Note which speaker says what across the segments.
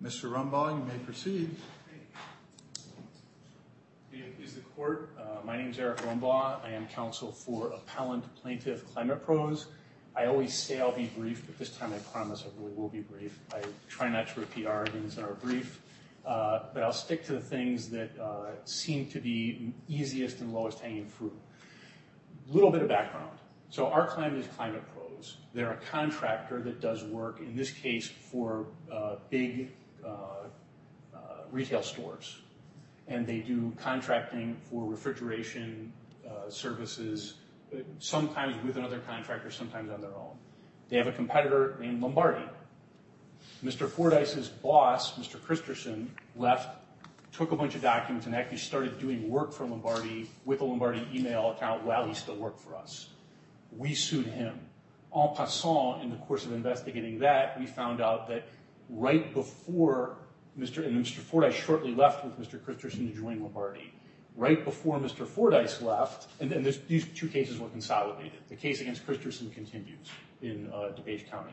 Speaker 1: Mr. Rumbaugh, you may proceed.
Speaker 2: Is the court? My name is Eric Rumbaugh. I am counsel for Appellant Plaintiff Climate Pros. I always say I'll be brief, but this time I promise I really will be brief. I try not to repeat our arguments in our brief, but I'll stick to the things that seem to be easiest and lowest hanging fruit. A little bit of background. So our client is Climate Pros. They're a contractor that does work, in this case, for big retail stores. And they do contracting for refrigeration services, sometimes with another contractor, sometimes on their own. They have a competitor named Lombardi. Mr. Fordyce's boss, Mr. Christensen, left, took a bunch of documents, and actually started doing work for Lombardi with a Lombardi email account while he still worked for us. We sued him. En passant, in the course of investigating that, we found out that right before Mr. Fordyce shortly left with Mr. Christensen to join Lombardi. Right before Mr. Fordyce left, and these two cases were consolidated. The case against Christensen continues in DuPage County.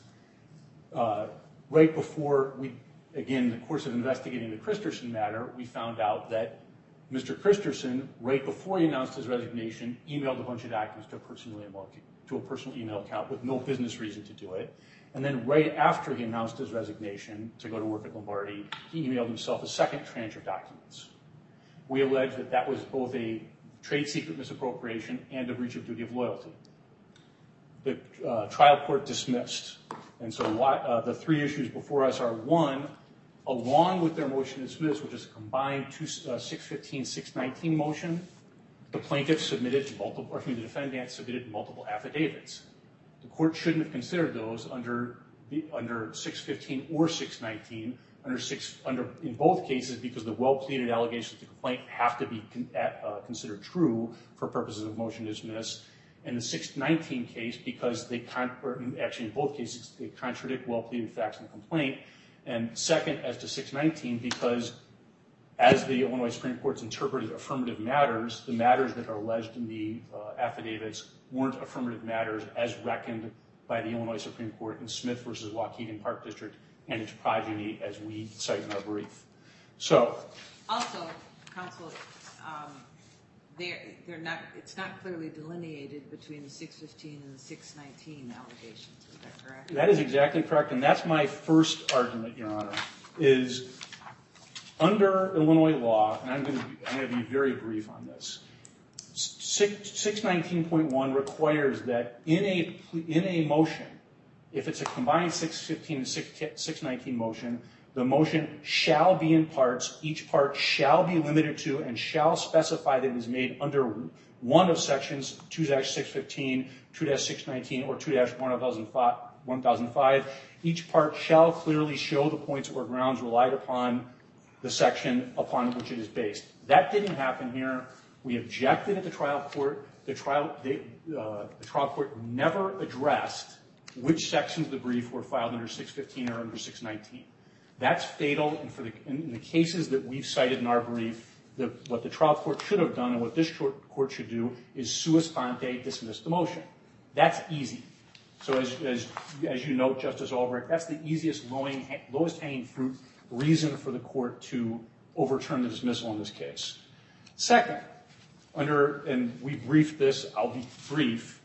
Speaker 2: Right before again, in the course of investigating the Christensen matter, we found out that Mr. Christensen, right before he announced his resignation, emailed a bunch of documents to a personal email account with no business reason to do it. And then right after he announced his resignation to go to work at Lombardi, he emailed himself a second tranche of documents. We allege that that was both a trade secret misappropriation and a breach of duty of loyalty. The trial court dismissed. And so the three issues before us are, one, along with their motion to dismiss, which is a combined 615, 619 motion, the plaintiff submitted the defendant submitted multiple affidavits. The court shouldn't have considered those under 615 or 619 in both cases because the well-pleaded allegations of the complaint have to be considered true for purposes of motion to dismiss. In the 619 case, because actually in both cases they contradict well-pleaded facts in the complaint. And second, as to 619, because as the Illinois Supreme Court's interpreted affirmative matters, the matters that are alleged in the affidavits weren't affirmative matters as reckoned by the Illinois Supreme Court in Smith versus Waukegan Park District and its progeny, as we cite in our brief. So,
Speaker 3: also, counsel, it's not clearly delineated between the 615 and the 619 allegations. Is that correct?
Speaker 2: That is exactly correct, and that's my first argument, Your Honor, is under Illinois law, and I'm going to be very brief on this. 619.1 requires that in a motion, if it's a combined 615 and 619 motion, the motion shall be in parts. Each part shall be limited to and shall specify that it is made under one of sections 2-615, 2-619, or 2-1005. Each part shall clearly show the points or grounds relied upon the section upon which it is based. That didn't happen here. We objected at the trial court. The trial court never addressed which sections of the brief were filed under 615 or under 619. That's fatal, and in the cases that we've cited in our brief, what the trial court should have done and what this court should do is sua sponte, dismiss the motion. That's easy. So as you note, Justice Albrecht, that's the easiest, lowest hanging fruit reason for the court to overturn the dismissal in this case. Second, and we briefed this, I'll be brief,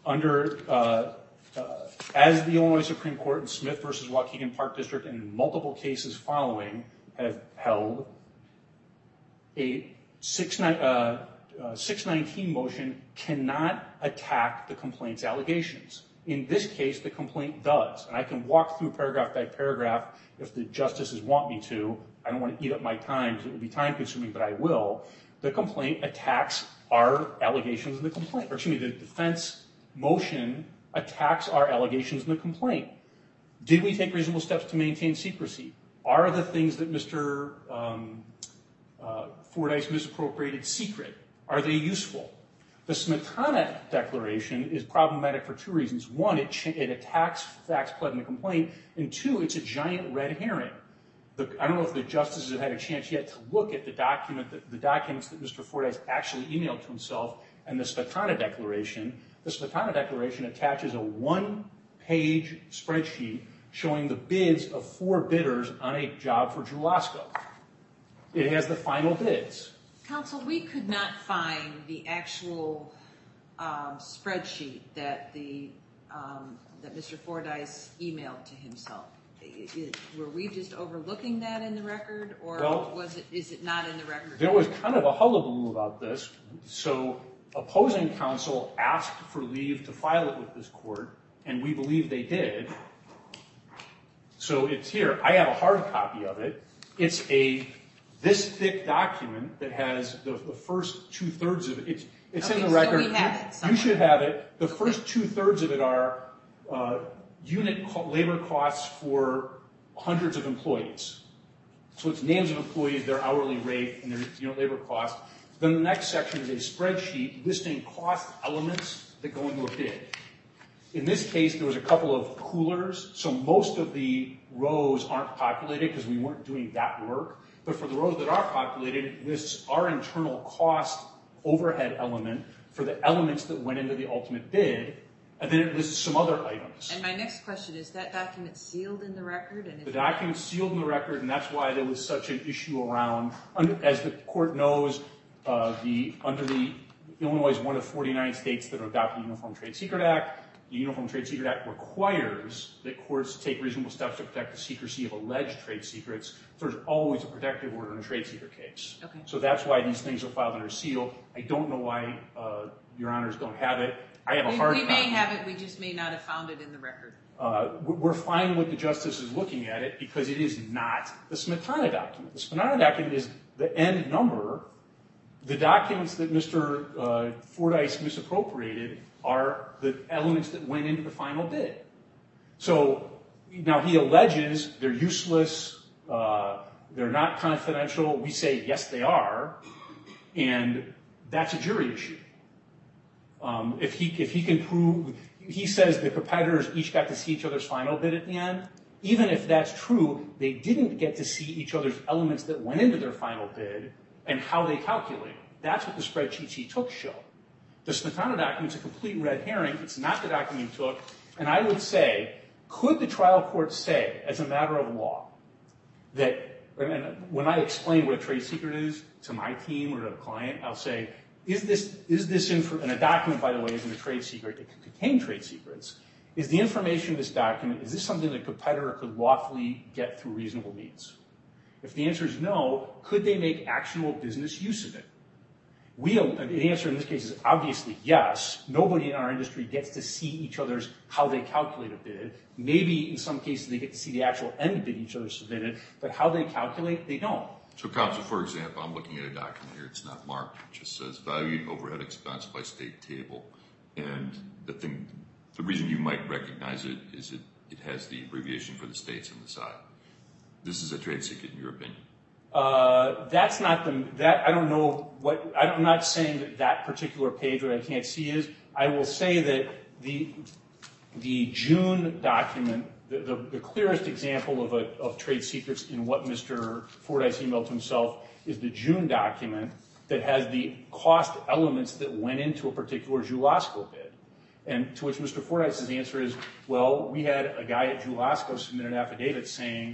Speaker 2: as the Illinois Supreme Court in Smith versus Waukegan Park District and in multiple cases following have held, a 619 motion cannot attack the complaint's allegations. In this case, the complaint does, and I can walk through paragraph by paragraph if the justices want me to. I don't want to eat up my time because it would be time consuming, but I will. The complaint attacks our allegations in the complaint. Or excuse me, the defense motion attacks our allegations in the complaint. Did we take reasonable steps to maintain secrecy? Are the things that Mr. Fordyce misappropriated secret? Are they useful? The Smetana Declaration is problematic for two reasons. One, it attacks facts pled in the complaint, and two, it's a giant red herring. I don't know if the justices have had a chance yet to look at the documents that Mr. Fordyce actually emailed to himself and the Smetana Declaration. The Smetana Declaration attaches a one-page spreadsheet showing the bids of 4 bidders on a job for Julasco. It has the final bids.
Speaker 3: Counsel, we could not find the actual spreadsheet that that Mr. Fordyce emailed to himself. Were we just overlooking that in the record, or is it not in the record?
Speaker 2: There was kind of a hullabaloo about this. So opposing counsel asked for leave to file it with this court, and we believe they did. So it's here. I have a hard copy of it. It's this thick document that has the first 2/3 of it. It's in the record.
Speaker 3: So we have it somewhere.
Speaker 2: You should have it. The first 2/3 of it are unit labor costs for hundreds of employees. So it's names of employees, their hourly rate, and their unit labor cost. Then the next section is a spreadsheet listing cost elements that go into a bid. In this case, there was a couple of coolers, so most of the rows aren't populated because we weren't doing that work. But for the rows that are populated, it lists our internal cost overhead element for the elements that went into the ultimate bid, and then it lists some other items.
Speaker 3: And my next question is, that document sealed in the record? And
Speaker 2: The document's sealed in the record, and that's why there was such an issue around, as the court knows, under the Illinois is one of 49 states that adopted the Uniform Trade Secret Act. The Uniform Trade Secret Act requires that courts take reasonable steps to protect the secrecy of alleged trade secrets. So there's always a protective order in a trade secret case.
Speaker 3: Okay.
Speaker 2: So that's why these things are filed under seal. I don't know why your honors don't have it. I have a hard copy.
Speaker 3: We may have it, we just may not have found it in the record.
Speaker 2: We're fine with the justice is looking at it because it is not the Smetana document. The Smetana document is the end number. The documents that Mr. Fordyce misappropriated are the elements that went into the final bid. So now he alleges they're useless, they're not confidential. We say, yes, they are, and that's a jury issue. If he can prove, he says the competitors each got to see each other's final bid at the end. Even if that's true, they didn't get to see each other's elements that went into their final bid and how they calculated. That's what the spreadsheets he took show. The Smetana document's a complete red herring. It's not the document he took. And I would say, could the trial court say, as a matter of law, that, and when I explain what a trade secret is to my team or to a client, I'll say, is this and a document, by the way, isn't a trade secret. It could contain trade secrets. Is the information in this document, is this something that a competitor could lawfully get through reasonable means? If the answer is no, could they make actionable business use of it? The answer in this case is obviously yes. Nobody in our industry gets to see each other's, how they calculate a bid. Maybe in some cases they get to see the actual end bid each other submitted, but how they calculate, they don't.
Speaker 4: So, counsel, for example, I'm looking at a document here. It's not marked. It just says valued overhead expense by state table. And the reason you might recognize it is it has the abbreviation for the states on the side. This is a trade secret in your opinion?
Speaker 2: That's not I don't know I'm not saying that particular page what I can't see is. I will say that the June document, the clearest example of trade secrets in what Mr. Fordyce emailed to himself is the June document that has the cost elements that went into a particular Julasco bid. And to which Mr. Fordyce's answer is, well, we had a guy at Julasco submit an affidavit saying,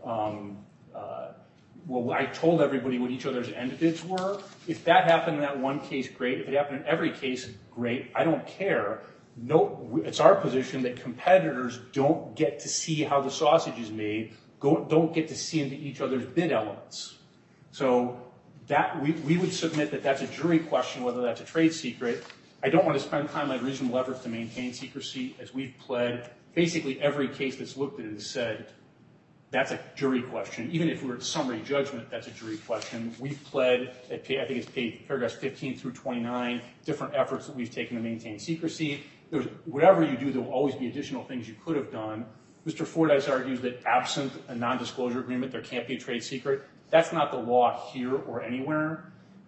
Speaker 2: well, I told everybody what each other's end bids were. If that happened in that one case, great. If it happened in every case, great. I don't care. No, it's our position that competitors don't get to see how the sausage is made, don't get to see into each other's bid elements. So that we would submit that that's a jury question, whether that's a trade secret. I don't want to spend time on reasonable efforts to maintain secrecy, as we've pled. Basically, every case that's looked at it has said that's a jury question. Even if we're at summary judgment, that's a jury question. We've pled, I think it's paragraphs 15 through 29, different efforts that we've taken to maintain secrecy. Whatever you do, there will always be additional things you could have done. Mr. Fordyce argues that absent a non-disclosure agreement, there can't be a trade secret. That's not the law here or anywhere.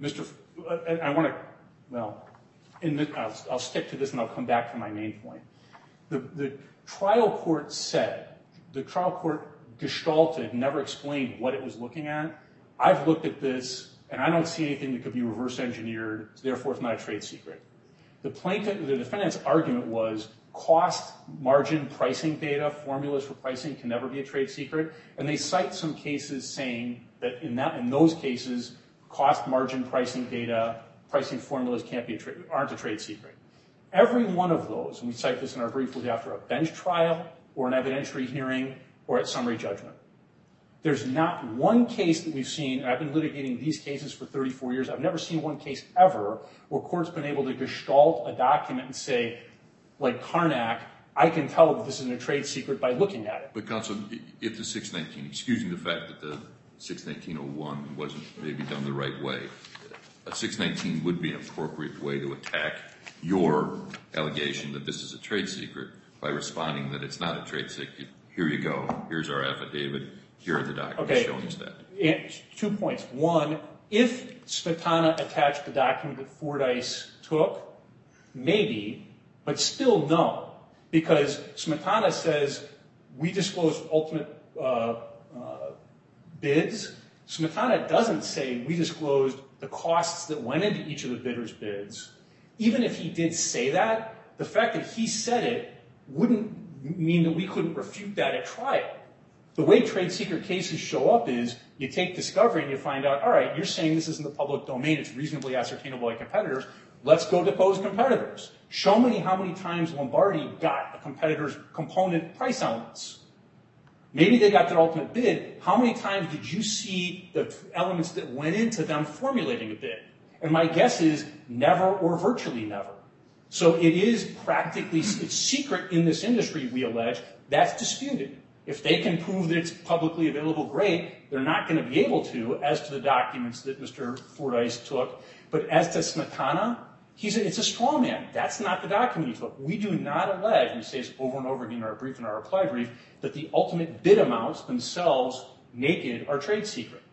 Speaker 2: I'll stick to this and I'll come back to my main point. The trial court said, the trial court gestalted, never explained what it was looking at. I've looked at this and I don't see anything that could be reverse engineered, therefore it's not a trade secret. The defendant's argument was cost margin pricing data, formulas for pricing can never be a trade secret. And they cite some cases saying that in those cases, cost margin pricing data, pricing formulas aren't a trade secret. Every one of those, and we cite this in our brief, was after a bench trial or an evidentiary hearing or at summary judgment. There's not one case that we've seen, and I've been litigating these cases for 34 years, I've never seen one case ever where court's been able to gestalt a document and say, like Carnac, I can tell that this isn't a trade secret by looking at it.
Speaker 4: But counsel, if the 619, excusing the fact that the 619.01 wasn't maybe done the right way, a 619 would be an appropriate way to attack your allegation that this is a trade secret by responding that it's not a trade secret. Here you go. Here's our affidavit. Here are the documents showing us that.
Speaker 2: And 2 points. One, if Smetana attached the document that Fordyce took, maybe, but still no. Because Smetana says we disclosed ultimate bids. Smetana doesn't say we disclosed the costs that went into each of the bidders' bids. Even if he did say that, the fact that he said it wouldn't mean that we couldn't refute that at trial. The way trade secret cases show up is you take discovery and you find out, all right, you're saying this is in the public domain, it's reasonably ascertainable by competitors, let's go depose competitors. Show me how many times Lombardi got a competitor's component price elements. Maybe they got their ultimate bid. How many times did you see the elements that went into them formulating a bid? And my guess is never or virtually never. So it is practically, it's secret in this industry, we allege. That's disputed. If they can prove that it's publicly available, great. They're not going to be able to, as to the documents that Mr. Fordyce took. But as to Smetana, it's a straw man. That's not the document he took. We do not allege, and we say this over and over again in our brief and our reply brief, that the ultimate bid amounts themselves, naked, are trade secret.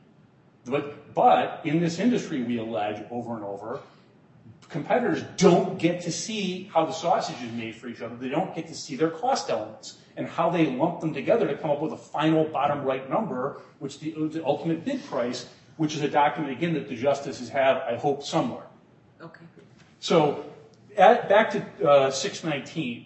Speaker 2: But in this industry, we allege over and over, competitors don't get to see how the sausage is made for each other. They don't get to see their cost elements and how they lump them together to come up with a final bottom right number, which the ultimate bid price, which is a document, again, that the justices have, I hope, somewhere.
Speaker 3: Okay.
Speaker 2: So back to 619.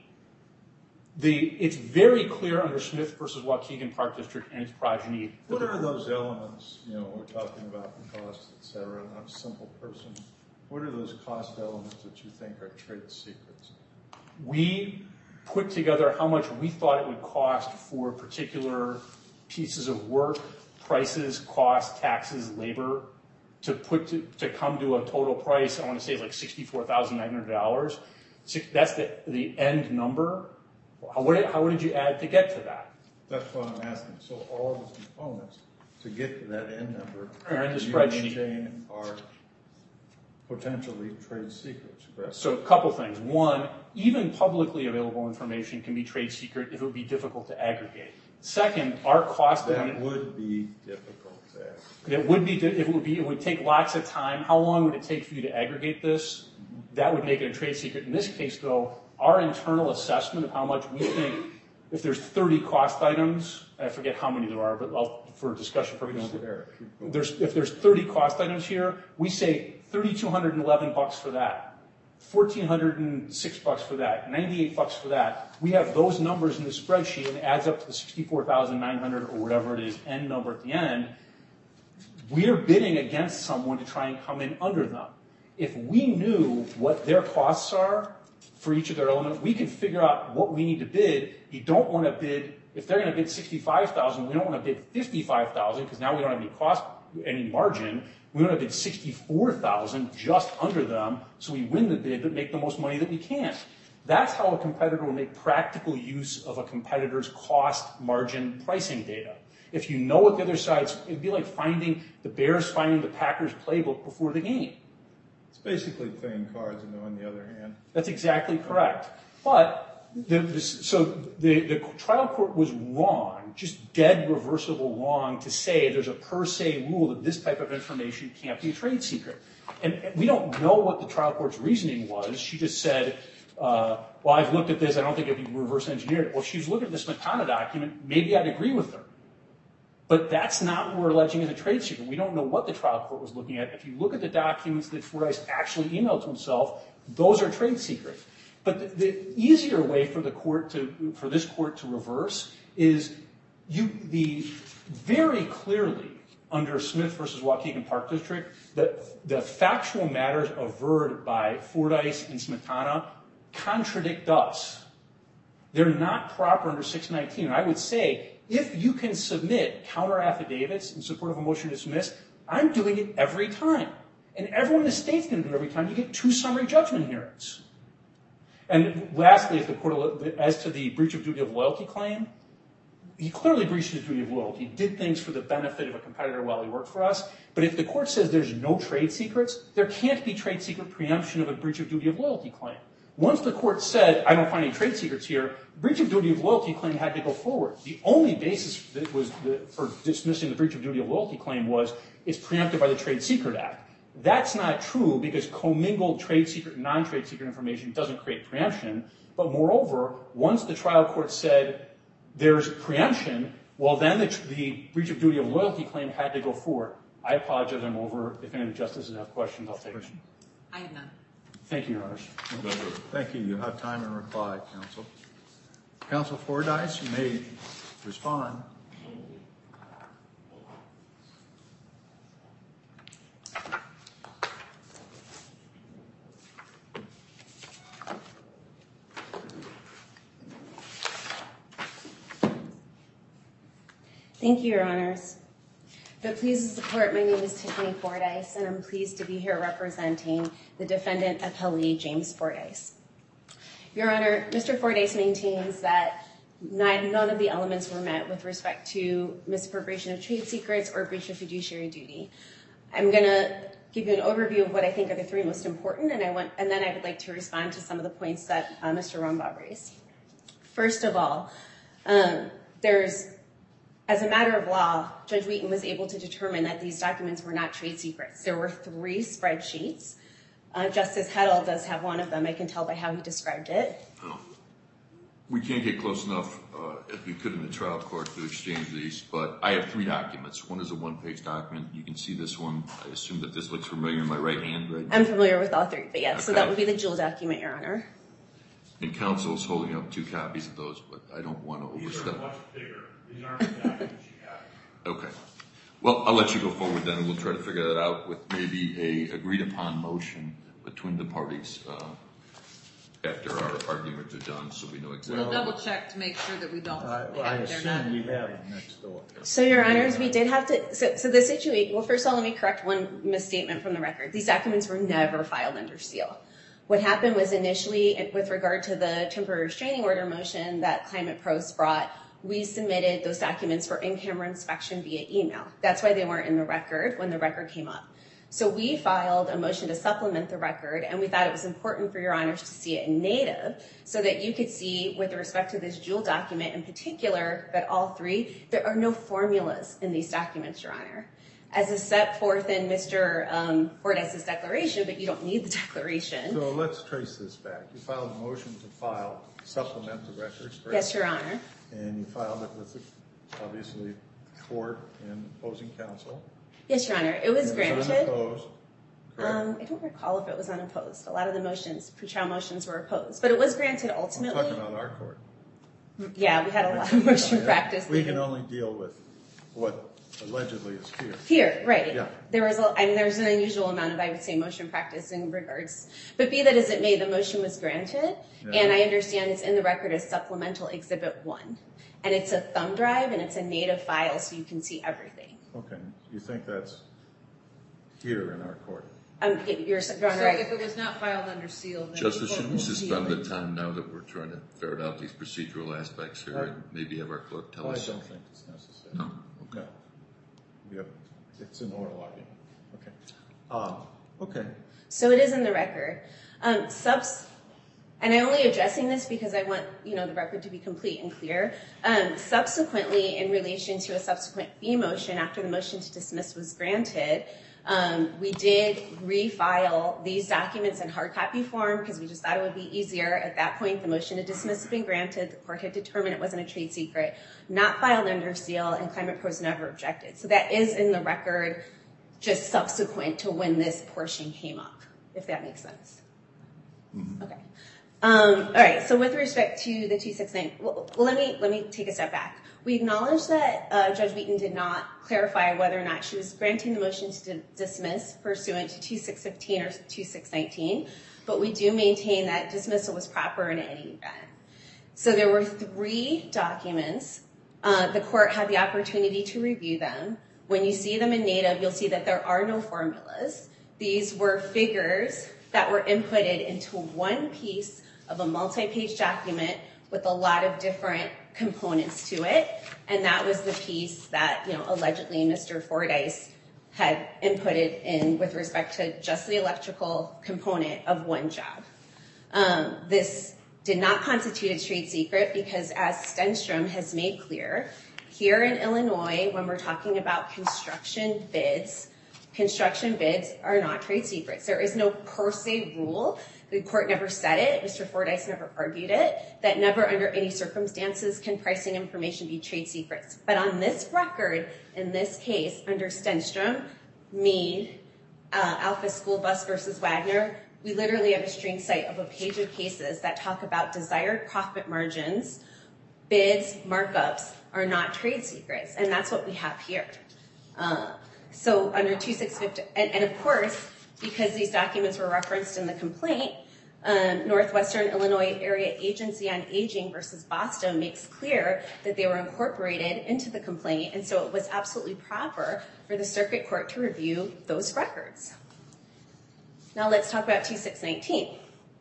Speaker 2: It's very clear under Smith versus Waukegan Park District and its progeny.
Speaker 1: What are those elements? We're talking about the cost, et cetera. I'm a simple person. What are those cost elements that you think are trade secrets?
Speaker 2: We put together how much we thought it would cost for particular pieces of work, prices, costs, taxes, labor, to come to a total price. I want to say it's like $64,900. That's the end number. How did you add to get to that?
Speaker 1: That's what I'm asking. So all the components to get to that end number
Speaker 2: are in the spreadsheet.
Speaker 1: Are potentially trade secrets, correct?
Speaker 2: So a couple things. One, even publicly available information can be trade secret if it would be difficult to aggregate. Second, our cost
Speaker 1: that would be difficult to aggregate.
Speaker 2: It would take lots of time. How long would it take for you to aggregate this? That would make it a trade secret. In this case, though, our internal assessment of how much we think, if there's 30 cost items, I forget how many there are, but for discussion purposes, if there's 30 cost items here, we say $3,211 for that, $1,406 for that, $98 for that. We have those numbers in the spreadsheet and it adds up to the $64,900 or whatever it is, end number at the end. We're bidding against someone to try and come in under them. If we knew what their costs are for each of their elements, we could figure out what we need to bid. You don't want to bid, if they're going to bid $65,000, we don't want to bid $55,000 because now we don't have any margin. We want to bid $64,000 just under them so we win the bid but make the most money that we can. That's how a competitor will make practical use of a competitor's cost margin pricing data. If you know what the other side's, it'd be like the Bears finding the Packers playbook before the game.
Speaker 1: It's basically playing cards and on the other hand.
Speaker 2: That's exactly correct. But the trial court was wrong, just dead reversible wrong, to say there's a per se rule that this type of information can't be a trade secret. And we don't know what the trial court's reasoning was. She just said, well, I've looked at this. I don't think it'd be reverse engineered. Well, if she's looking at this Smetana document, maybe I'd agree with her. But that's not what we're alleging as a trade secret. We don't know what the trial court was looking at. If you look at the documents that Fordyce actually emailed to himself, those are trade secrets. But the easier way for this court to reverse is very clearly under Smith versus Waukegan Park District, the factual matters averred by Fordyce and Smetana contradict us. They're not proper under 619. And I would say, if you can submit counter affidavits in support of a motion to dismiss, I'm doing it every time. And everyone in the state's going to do it every time. You get 2 summary judgment hearings. And lastly, if the court, as to the breach of duty of loyalty claim, he clearly breached his duty of loyalty, did things for the benefit of a competitor while he worked for us. But if the court says there's no trade secrets, there can't be trade secret preemption of a breach of duty of loyalty claim. Once the court said, I don't find any trade secrets here, breach of duty of loyalty claim had to go forward. The only basis that was for dismissing the breach of duty of loyalty claim was it's preempted by the Trade Secret Act. That's not true because commingled trade secret and non-trade secret information doesn't create preemption. But moreover, once the trial court said there's preemption, well, then the breach of duty of loyalty claim had to go forward. I apologize, I'm over. If any of the justices have questions, I'll take them.
Speaker 3: I have none.
Speaker 2: Thank you, Your Honors.
Speaker 1: Thank you. You have time in reply, counsel. Counsel Fordyce, you may respond.
Speaker 5: Thank you, Your Honors. If it pleases the court, my name is Tiffany Fordyce, and I'm pleased to be here representing the defendant appellee, James Fordyce. Your Honor, Mr. Fordyce maintains that none of the elements were met with respect to misappropriation of trade secrets or breach of fiduciary duty. I'm going to give you an overview of what I think are the 3 most important, and then I would like to respond to some of the points that Mr. Rombaugh raised. First of all, as a matter of law, Judge Wheaton was able to determine that these documents were not trade secrets. There were 3 spreadsheets. Justice Heddle does have one of them. I can tell by how he described it.
Speaker 4: Oh. We can't get close enough, as we could in the trial court, to exchange these, but I have 3 documents. One is a 1-page document. You can see this one. I assume that this looks familiar in my right hand, right?
Speaker 5: I'm familiar with all 3, but yes,
Speaker 4: Okay.
Speaker 5: So that would be the Jewel document, Your Honor.
Speaker 4: And counsel is holding up 2 copies of those, but I don't want to overstep.
Speaker 2: These are much bigger. These aren't the documents you have.
Speaker 4: Okay. Well, I'll let you go forward then, and we'll try to figure that out with maybe a agreed-upon motion between the parties after our arguments are done, so we know exactly.
Speaker 3: We'll double check to make sure that we don't.
Speaker 1: I assume you have it next door.
Speaker 5: So, Your Honors, we did have to. So the situation. Well, first of all, let me correct one misstatement from the record. These documents were never filed under seal. What happened was initially, with regard to the temporary restraining order motion that Climate Pros brought, we submitted those documents for in-camera inspection via email. That's why they weren't in the record when the record came up. So we filed a motion to supplement the record, and we thought it was important for Your Honors to see it in native so that you could see, with respect to this Jewel document in particular, that all 3, there are no formulas in these documents, Your Honor. As is set forth in Mr. Fordyce's declaration, but you don't need the declaration.
Speaker 1: So let's trace this back. You filed a motion to supplement the record, correct?
Speaker 5: Yes, Your Honor.
Speaker 1: And you filed it with, obviously, court and opposing counsel.
Speaker 5: Yes, Your Honor. It was granted.
Speaker 1: It was unopposed, correct?
Speaker 5: I don't recall if it was unopposed. A lot of the motions, pre-trial motions, were opposed. But it was granted ultimately.
Speaker 1: I'm talking about our court.
Speaker 5: Yeah, we had a lot of motion practice.
Speaker 1: We can only deal with what allegedly is here.
Speaker 5: Here, right.
Speaker 1: Yeah.
Speaker 5: There's an unusual amount of, I would say, motion practice in regards. But be that as it may, the motion was granted. Yeah. And I understand it's in the record as Supplemental Exhibit 1. And it's a thumb drive, and it's a native file, so you can see everything.
Speaker 1: Okay. You think that's here in our court?
Speaker 5: Your Honor,
Speaker 3: So if it was not filed under seal, then
Speaker 4: Justice, should we suspend the time now that we're trying to ferret out these procedural aspects here and maybe have our clerk tell us?
Speaker 1: I don't think it's necessary.
Speaker 4: No?
Speaker 1: No. Yep. It's an oral argument. Okay.
Speaker 5: So it is in the record. And I'm only addressing this because I want the record to be complete and clear. Subsequently, in relation to a subsequent fee motion after the motion to dismiss was granted, we did refile these documents in hard copy form because we just thought it would be easier. At that point, the motion to dismiss had been granted. The court had determined it wasn't a trade secret, not filed under seal, and Climate Pros never objected. So that is in the record just subsequent to when this portion came up, if that makes sense. Mm-hmm. Okay. All right, so with respect to the 269, well, let me take a step back. We acknowledge that Judge Wheaton did not clarify whether or not she was granting the motion to dismiss pursuant to 2615 or 2619, but we do maintain that dismissal was proper in any event. So there were 3 documents. The court had the opportunity to review them. When you see them in native, you'll see that there are no formulas. These were figures that were inputted into one piece of a multi-page document with a lot of different components to it, and that was the piece that, allegedly Mr. Fordyce had inputted in with respect to just the electrical component of one job. This did not constitute a trade secret because, as Stenstrom has made clear, here in Illinois, when we're talking about construction bids are not trade secrets. There is no per se rule. The court never said it. Mr. Fordyce never argued it, that never under any circumstances can pricing information be trade secrets. But on this record, in this case, under Stenstrom, Meade, Alpha School Bus versus Wagner, we literally have a string cite of a page of cases that talk about desired profit margins, bids, markups are not trade secrets. And that's what we have here. So under 2650, and of course, because these documents were referenced in the complaint, Northwestern Illinois Area Agency on Aging versus Boston makes clear that they were incorporated into the complaint, and so it was absolutely proper for the circuit court to review those records. Now let's talk about 2619.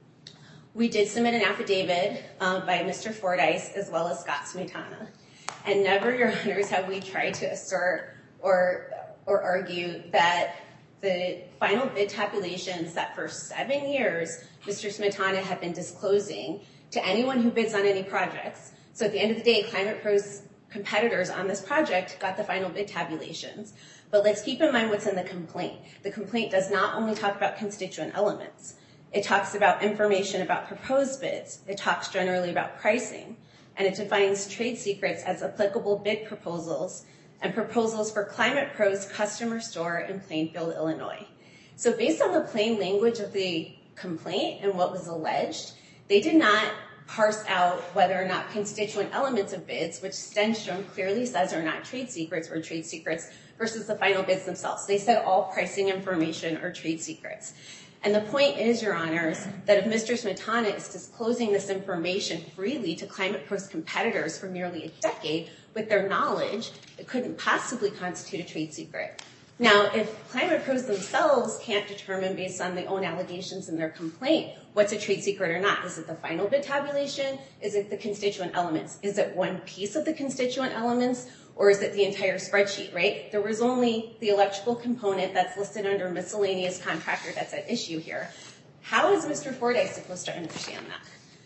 Speaker 5: We did submit an affidavit by Mr. Fordyce as well as Scott Smetana, and never, Your Honors, have we tried to assert or argue that the final bid tabulations that for 7 years Mr. Smetana had been disclosing to anyone who bids on any projects. So at the end of the day, Climate Pro's competitors on this project got the final bid tabulations. But let's keep in mind what's in the complaint. The complaint does not only talk about constituent elements. It talks about information about proposed bids. It talks generally about pricing. And it defines trade secrets as applicable bid proposals and proposals for Climate Pro's customer store in Plainfield, Illinois. So based on the plain language of the complaint and what was alleged, they did not parse out whether or not constituent elements of bids, which Stenstrom clearly says are not trade secrets, or trade secrets versus the final bids themselves. They said all pricing information are trade secrets. And the point is, Your Honors, that if Mr. Smetana is disclosing this information freely to Climate Pro's competitors for nearly a decade with their knowledge, it couldn't possibly constitute a trade secret. Now, if Climate Pros themselves can't determine based on their own allegations in their complaint what's a trade secret or not, is it the final bid tabulation? Is it the constituent elements? Is it one piece of the constituent elements? Or is it the entire spreadsheet, right? There was only the electrical component that's listed under miscellaneous contractor that's at issue here. How is Mr. Fordyce supposed to understand that?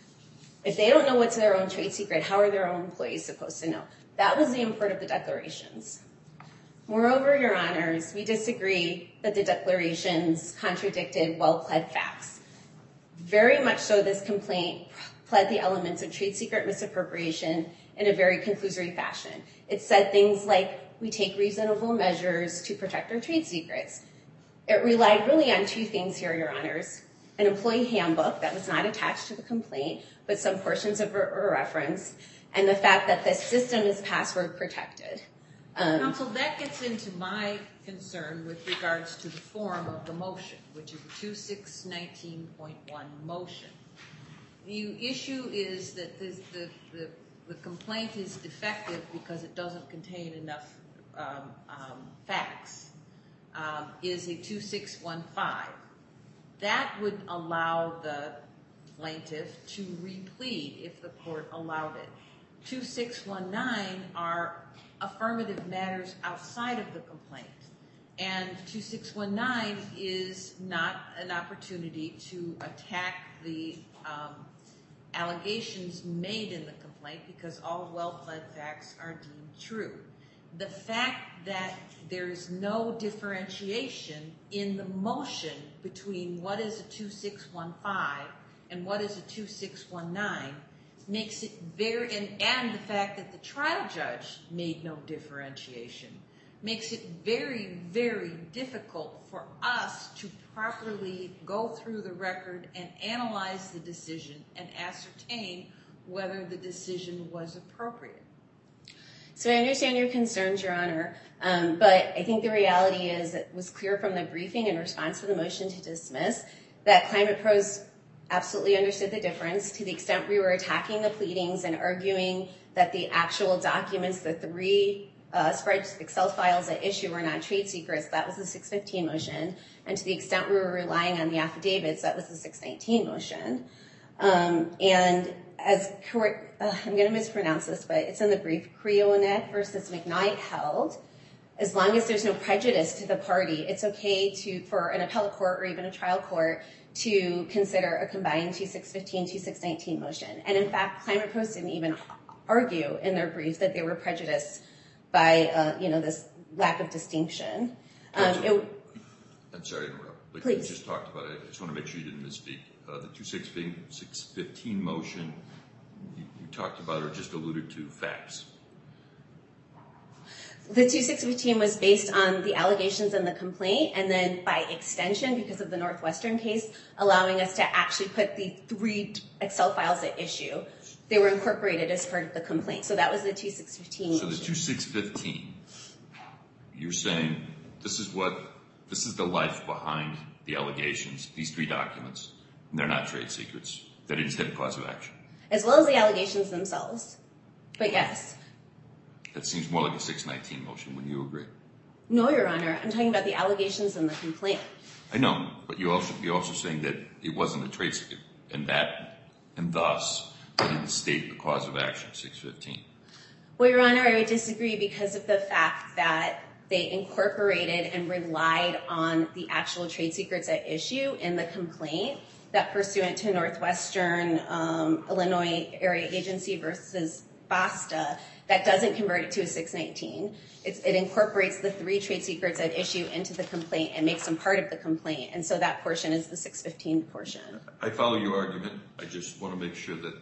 Speaker 5: If they don't know what's their own trade secret, how are their own employees supposed to know? That was the import of the declarations. Moreover, Your Honors, we disagree that the declarations contradicted well-pled facts. Very much so, this complaint pled the elements of trade secret misappropriation in a very conclusory fashion. It said things like, we take reasonable measures to protect our trade secrets. It relied really on 2 things here, Your Honors. An employee handbook that was not attached to the complaint, but some portions of it were referenced, and the fact that the system is password protected.
Speaker 3: Counsel, that gets into my concern with regards to the form of the motion, which is the 2619.1 motion. The issue is that the complaint is defective because it doesn't contain enough facts. Is a 2615. That would allow the plaintiff to replead if the court allowed it. 2619 are affirmative matters outside of the complaint. And 2619 is not an opportunity to attack the allegations made in the complaint because all well-pled facts are deemed true. The fact that there is no differentiation in the motion between what is a 2615 and what is a 2619 makes it very, and the fact that the trial judge made no differentiation makes it very, very difficult for us to properly go through the record and analyze the decision and ascertain whether the decision was appropriate.
Speaker 5: So I understand your concerns, Your Honor, but I think the reality is it was clear from the briefing in response to the motion to dismiss that Climate Pros absolutely understood the difference to the extent we were attacking the pleadings and arguing that the actual documents, the 3 Excel files at issue were not trade secrets. That was the 615 motion. And to the extent we were relying on the affidavits, that was the 619 motion. And as I'm going to mispronounce this, but it's in the brief, Creonet versus McKnight held, as long as there's no prejudice to the party, it's okay for an appellate court or even a trial court to consider a combined 2615, 2619 motion. And in fact, Climate Pros didn't even argue in their brief that they were prejudiced by this lack of distinction.
Speaker 4: I'm sorry to interrupt, but
Speaker 5: Please.
Speaker 4: you just talked about it. I just want to make sure you didn't misspeak. The 2615 motion you talked about or just alluded to facts.
Speaker 5: The 2615 was based on the allegations in the complaint, and then by extension, because of the Northwestern case, allowing us to actually put the 3 Excel files at issue. They were incorporated as part of the complaint. So that was the 2615
Speaker 4: So the
Speaker 5: motion.
Speaker 4: 2615, you're saying this is the life behind the allegations, these 3 documents, and they're not trade secrets. That instead of cause of action.
Speaker 5: As well as the allegations themselves. But yes.
Speaker 4: That seems more like a 619 motion. Wouldn't you agree?
Speaker 5: No, Your Honor. I'm talking about the allegations in the complaint.
Speaker 4: I know, but you're also saying that it wasn't a trade secret, and thus it didn't state the cause of action, 615.
Speaker 5: Well, Your Honor, I would disagree because of the fact that they incorporated and relied on the actual trade secrets at issue in the complaint that pursuant to Northwestern Illinois Area Agency versus BASTA, that doesn't convert it to a 619. It incorporates the 3 trade secrets at issue into the complaint and makes them part of the complaint. And so that portion is the 615 portion.
Speaker 4: I follow your argument. I just want to make sure that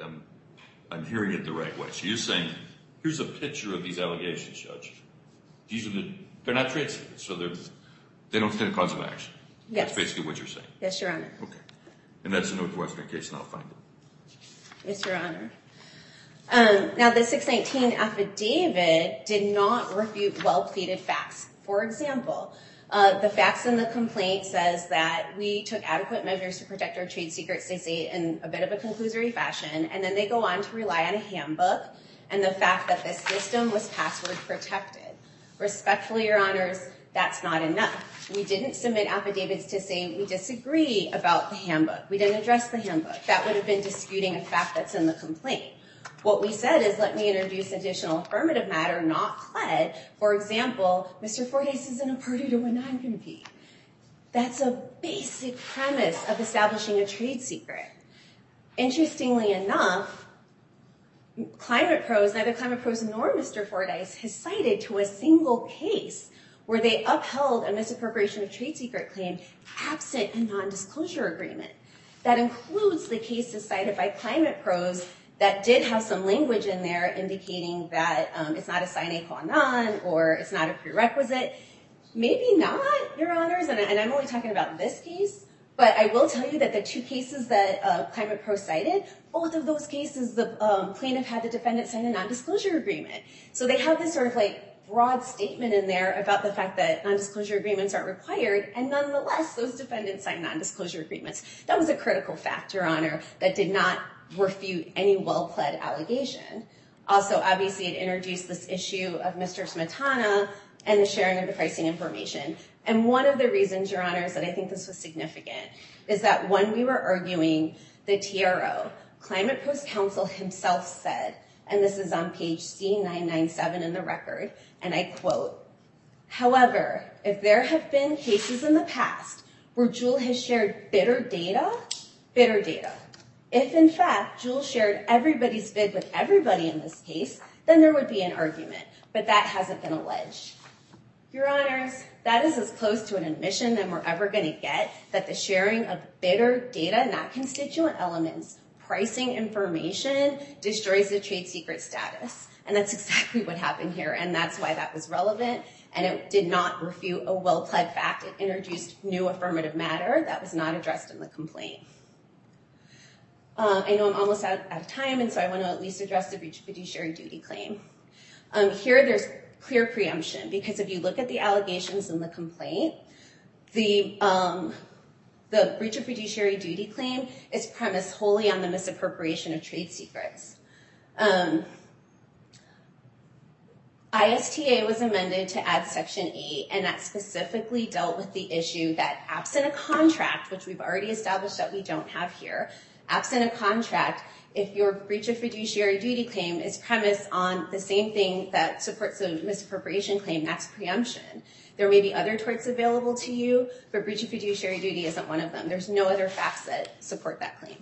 Speaker 4: I'm hearing it the right way. So you're saying, here's a picture of these allegations, Judge. They're not trade secrets, so they don't stand a cause of action.
Speaker 5: Yes.
Speaker 4: That's basically what you're saying.
Speaker 5: Yes, Your Honor.
Speaker 4: Okay. And that's a Northwestern case, and I'll find it.
Speaker 5: Yes, Your Honor. Now, the 619 affidavit did not refute well-pleaded facts. For example, the facts in the complaint says that we took adequate measures to protect our trade secrets, they say in a bit of a conclusory fashion, and then they go on to rely on a handbook and the fact that the system was password protected. Respectfully, Your Honors, that's not enough. We didn't submit affidavits to say we disagree about the handbook. We didn't address the handbook. That would have been disputing a fact that's in the complaint. What we said is, let me introduce additional affirmative matter not pled. For example, Mr. Fordyce isn't a party to a non-compete. That's a basic premise of establishing a trade secret. Interestingly enough, neither Climate Pros nor Mr. Fordyce has cited to a single case where they upheld a misappropriation of trade secret claim absent a non-disclosure agreement. That includes the cases cited by Climate Pros that did have some language in there indicating that it's not a sine qua non or it's not a prerequisite. Maybe not, Your Honors, and I'm only talking about this case, but I will tell you that the 2 cases that Climate Pros cited, both of those cases, the plaintiff had the defendant sign a non-disclosure agreement. So they have this sort of broad statement in there about the fact that non-disclosure agreements aren't required, and nonetheless, those defendants signed non-disclosure agreements. That was a critical fact, Your Honor, that did not refute any well-pled allegation. Also, obviously, it introduced this issue of Mr. Smetana and the sharing of the pricing information. And one of the reasons, Your Honors, that I think this was significant is that when we were arguing the TRO, Climate Pros counsel himself said, and this is on page C997 in the record, and I quote, "However, if there have been cases in the past where Juul has shared bitter data, if in fact Juul shared everybody's bid with everybody in this case, then there would be an argument, but that hasn't been alleged." Your Honors, that is as close to an admission than we're ever going to get that the sharing of bitter data, not constituent elements, pricing information, destroys the trade secret status. And that's exactly what happened here, and that's why that was relevant. and it did not refute a well-pled fact. It introduced new affirmative matter that was not addressed in the complaint. I know I'm almost out of time, and so I want to at least address the breach of fiduciary duty claim. Here, there's clear preemption, because if you look at the allegations in the complaint, the breach of fiduciary duty claim is premised wholly on the misappropriation of trade secrets. ISTA was amended to add Section 8, and that specifically dealt with the issue that absent a contract, which we've already established that we don't have here, absent a contract, if your breach of fiduciary duty claim is premised on the same thing that supports a misappropriation claim, that's preemption. There may be other torts available to you, but breach of fiduciary duty isn't one of them. There's no other facts that support that claim.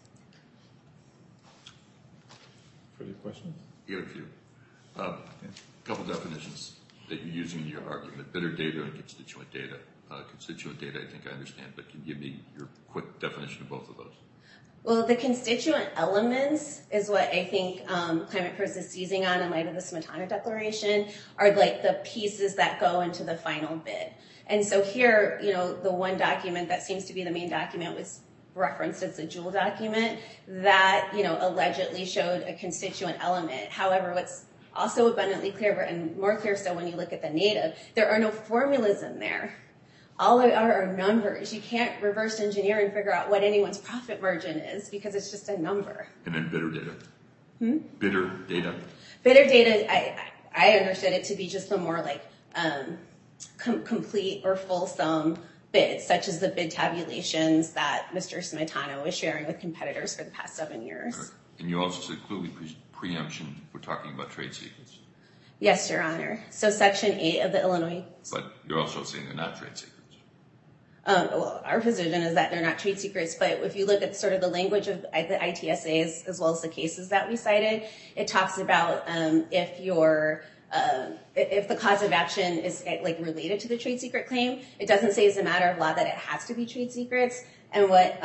Speaker 1: Further questions?
Speaker 4: You got a few. Couple definitions that you're using in your argument: bitter data and constituent data. Constituent data, I think I understand, but can you give me your quick definition of both of those?
Speaker 5: Well, the constituent elements is what I think Climate Pros is seizing on in light of the Smetana Declaration, are like the pieces that go into the final bid. And so here, the one document that seems to be the main document was referenced as the Juul document that, allegedly showed a constituent element. However, what's also abundantly clear, and more clear so when you look at the native, there are no formulas in there. All there are numbers. You can't reverse engineer and figure out what anyone's profit margin is because it's just a number.
Speaker 4: And then bitter data. Bitter data.
Speaker 5: Bitter data, I understood it to be just the more like complete or fulsome bids, such as the bid tabulations that Mr. Smetana was sharing with competitors for the past 7 years.
Speaker 4: Right. And you also said clearly preemption. We're talking about trade secrets.
Speaker 5: Yes, Your Honor. So Section 8 of the Illinois.
Speaker 4: But you're also saying they're not trade secrets.
Speaker 5: Well, our position is that they're not trade secrets, but if you look at sort of the language of the ITSAs as well as the cases that we cited, it talks about if the cause of action is like related to the trade secret claim. It doesn't say as a matter of law that it has to be trade secrets. And what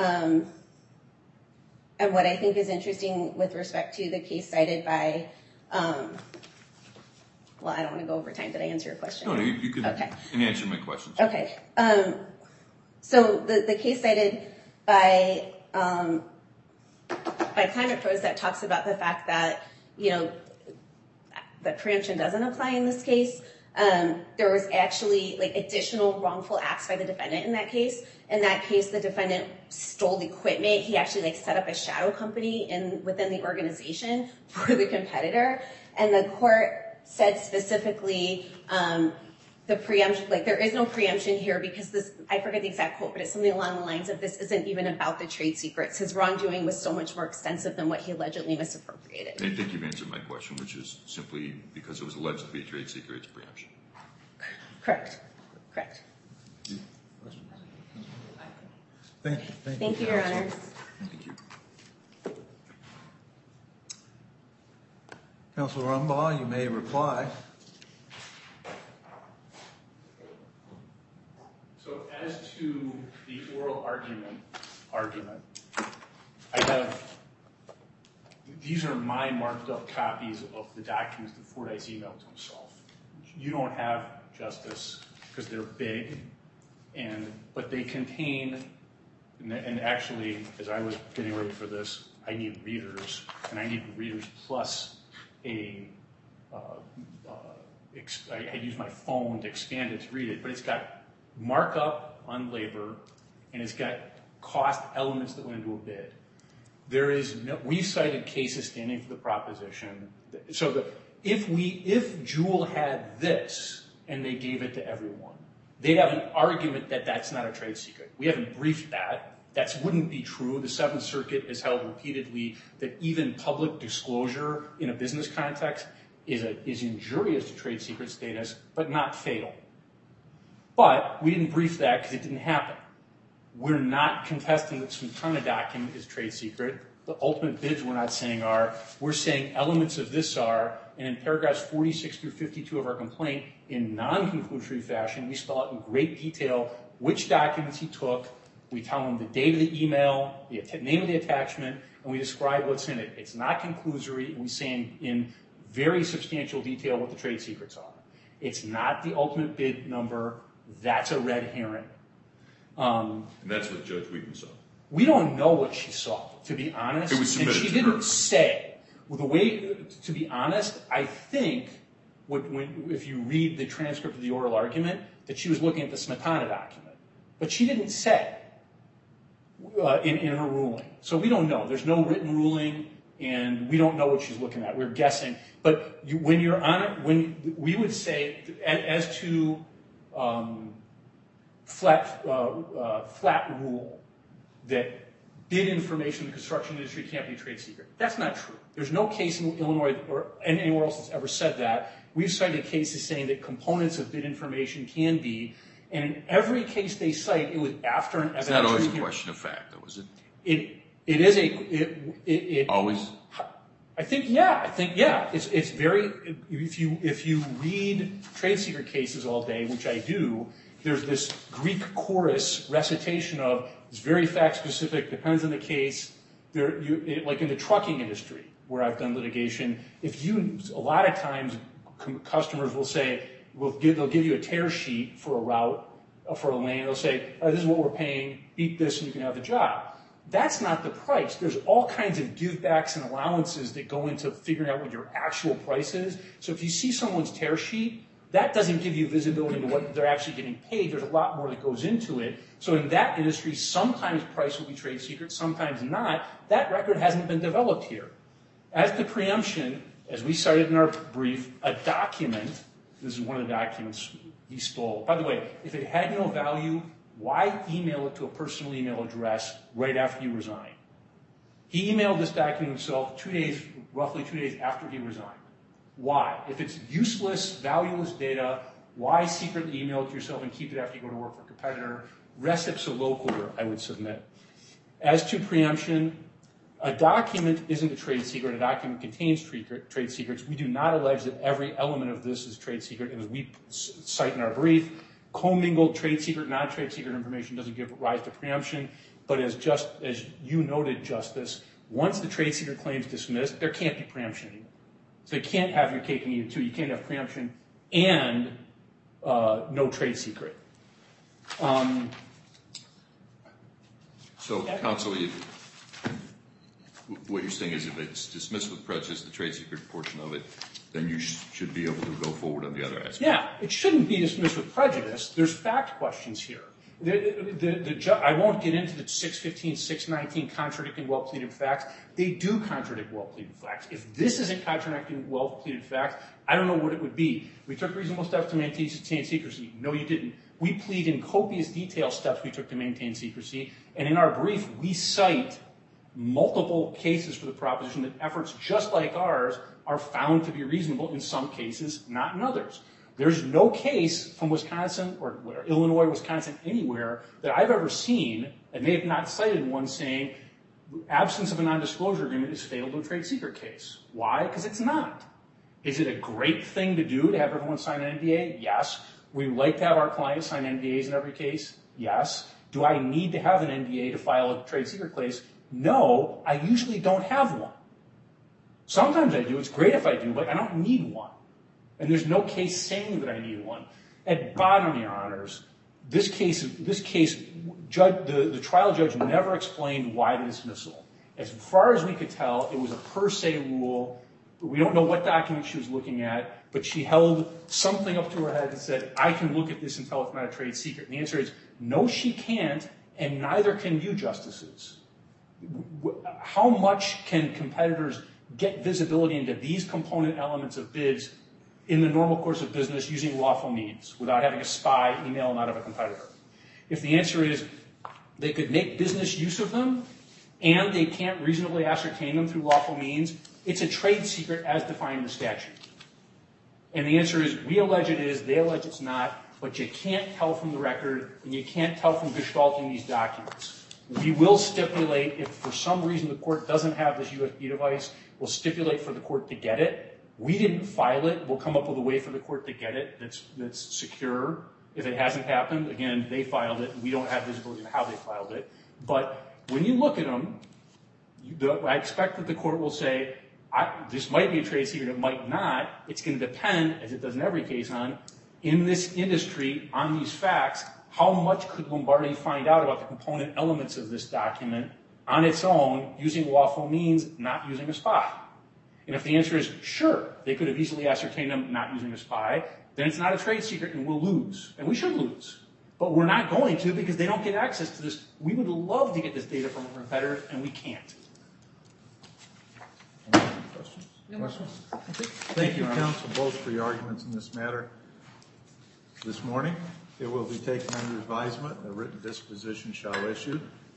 Speaker 5: I think is interesting with respect to the case cited by, well, I don't want to go over time. Did I answer your question?
Speaker 4: No, you can
Speaker 5: Okay.
Speaker 4: answer my questions.
Speaker 5: Okay. So the case cited by Climate Pros that talks about the fact that, that preemption doesn't apply in this case. There was actually additional wrongful acts by the defendant in that case. In that case, the defendant stole equipment. He actually set up a shadow company within the organization for the competitor. And the court said specifically the preemption, there is no preemption here because this, I forget the exact quote, but it's something along the lines of this isn't even about the trade secrets. His wrongdoing was so much more extensive than what he allegedly misappropriated.
Speaker 4: I think you've answered my question, which is simply because it was alleged to be a trade secret, it's preemption.
Speaker 5: Correct.
Speaker 1: Thank you.
Speaker 5: Thank you, Your Honor.
Speaker 4: Thank you.
Speaker 1: Councilor Rumbaugh, you may reply.
Speaker 2: So as to the oral argument, these are my marked up copies of the documents that Fordyce emailed to himself. You don't have, Justice, because they're big, but they contain, and actually, as I was getting ready for this, I need readers, and I need readers plus I use my phone to expand it to read it, but it's got markup on labor, and it's got cost elements that went into a bid. We cited cases standing for the proposition. So if Juul had this and they gave it to everyone, they'd have an argument that that's not a trade secret. We haven't briefed that. That wouldn't be true. The Seventh Circuit has held repeatedly that even public disclosure in a business context is injurious to trade secret status, but not fatal. But we didn't brief that because it didn't happen. We're not contesting that Smetana document is trade secret. The ultimate bids we're not saying are. We're saying elements of this are, and in paragraphs 46 through 52 of our complaint, in non-conclusory fashion, we spell out in great detail which documents he took. We tell him the date of the email, the name of the attachment, and we describe what's in it. It's not conclusory. We say in very substantial detail what the trade secrets are. It's not the ultimate bid number. That's a red herring.
Speaker 4: And that's what Judge Wheaton saw.
Speaker 2: We don't know what she saw, to be honest.
Speaker 4: It was submitted
Speaker 2: and she
Speaker 4: to
Speaker 2: didn't
Speaker 4: her.
Speaker 2: say. Well, the way, to be honest, I think if you read the transcript of the oral argument, that she was looking at the Smetana document. But she didn't say in her ruling. So we don't know. There's no written ruling, and we don't know what she's looking at. We're guessing. But when you're on it, when we would say, as to flat rule, that bid information in the construction industry can't be a trade secret. That's not true. There's no case in Illinois or anywhere else that's ever said that. We've cited cases saying that components of bid information can be, and in every case they cite, it was after an evidentiary. It's
Speaker 4: not always a question of fact, though, is it?
Speaker 2: It is
Speaker 4: always.
Speaker 2: I think yeah. It's very. If you read trade secret cases all day, which I do, there's this Greek chorus recitation of it's very fact specific, depends on the case. Like in the trucking industry where I've done litigation, a lot of times customers will say they'll give you a tear sheet for a route for a lane. They'll say this is what we're paying. Beat this and you can have the job. That's not the price. There's all kinds of givebacks and allowances that go into figuring out what your actual price is. So if you see someone's tear sheet, that doesn't give you visibility into what they're actually getting paid. There's a lot more that goes into it. So in that industry, sometimes price will be trade secret, sometimes not. That record hasn't been developed here. As to preemption, as we cited in our brief, a document, this is one of the documents he stole. By the way, if it had no value, why email it to a personal email address right after you resign? He emailed this document himself roughly 2 days after he resigned. Why? If it's useless, valueless data, why secretly email it to yourself and keep it after you go to work for a competitor? Res ipsa loquitur, I would submit. As to preemption, a document isn't a trade secret. A document contains trade secrets. We do not allege that every element of this is trade secret. And as we cite in our brief, commingled trade secret, non-trade secret information doesn't give rise to preemption. But as you noted, Justice, once the trade secret claim is dismissed, there can't be preemption anymore. So you can't have your cake and eat it too. You can't have preemption and no trade secret.
Speaker 4: So, counsel, what you're saying is if it's dismissed with prejudice, the trade secret portion of it, then you should be able to go forward on the other aspect.
Speaker 2: Yeah, it shouldn't be dismissed with prejudice. There's fact questions here. I won't get into the 615, 619 contradicting well-pleaded facts. They do contradict well-pleaded facts. If this isn't contradicting well-pleaded facts, I don't know what it would be. We took reasonable steps to maintain secrecy. No, you didn't. We plead in copious detail steps we took to maintain secrecy. And in our brief, we cite multiple cases for the proposition that efforts just like ours are found to be reasonable in some cases, not in others. There's no case from Wisconsin or Illinois, Wisconsin, anywhere that I've ever seen, and they have not cited one saying absence of a nondisclosure agreement is fatal to a trade secret case. Why? Because it's not. Is it a great thing to do to have everyone sign an NDA? Yes. We like to have our clients sign NDAs in every case? Yes. Do I need to have an NDA to file a trade secret case? No, I usually don't have one. Sometimes I do. It's great if I do, but I don't need one. And there's no case saying that I need one. At bottom, Your Honors, the trial judge never explained why the dismissal. As far as we could tell, it was a per se rule. We don't know what document she was looking at, but she held something up to her head and said, I can look at this and tell it's not a trade secret. And the answer is, no, she can't, and neither can you, justices. How much can competitors get visibility into these component elements of bids in the normal course of business using lawful means without having a spy email them out of a competitor? If the answer is they could make business use of them and they can't reasonably ascertain them through lawful means, it's a trade secret as defined in the statute. And the answer is we allege it is, they allege it's not, but you can't tell from the record and you can't tell from gestalting these documents. We will stipulate, if for some reason the court doesn't have this USB device, we'll stipulate for the court to get it. We didn't file it. We'll come up with a way for the court to get it that's secure. If it hasn't happened, again, they filed it. We don't have visibility into how they filed it. But when you look at them, I expect that the court will say, this might be a trade secret, it might not. It's going to depend, as it does in every case, on, in this industry, on these facts, how much could Lombardi find out about the component elements of this document on its own, using lawful means, not using a spy? And if the answer is sure, they could have easily ascertained them not using a spy, then it's not a trade secret and we'll lose. And we should lose. But we're not going to because they don't get access to this. We would love to get this data from our competitors, and we can't.
Speaker 1: Questions?
Speaker 3: No more
Speaker 1: Questions? Okay. Thank you, counsel, both for your arguments in this matter this morning. It will be taken under advisement. A written disposition shall issue.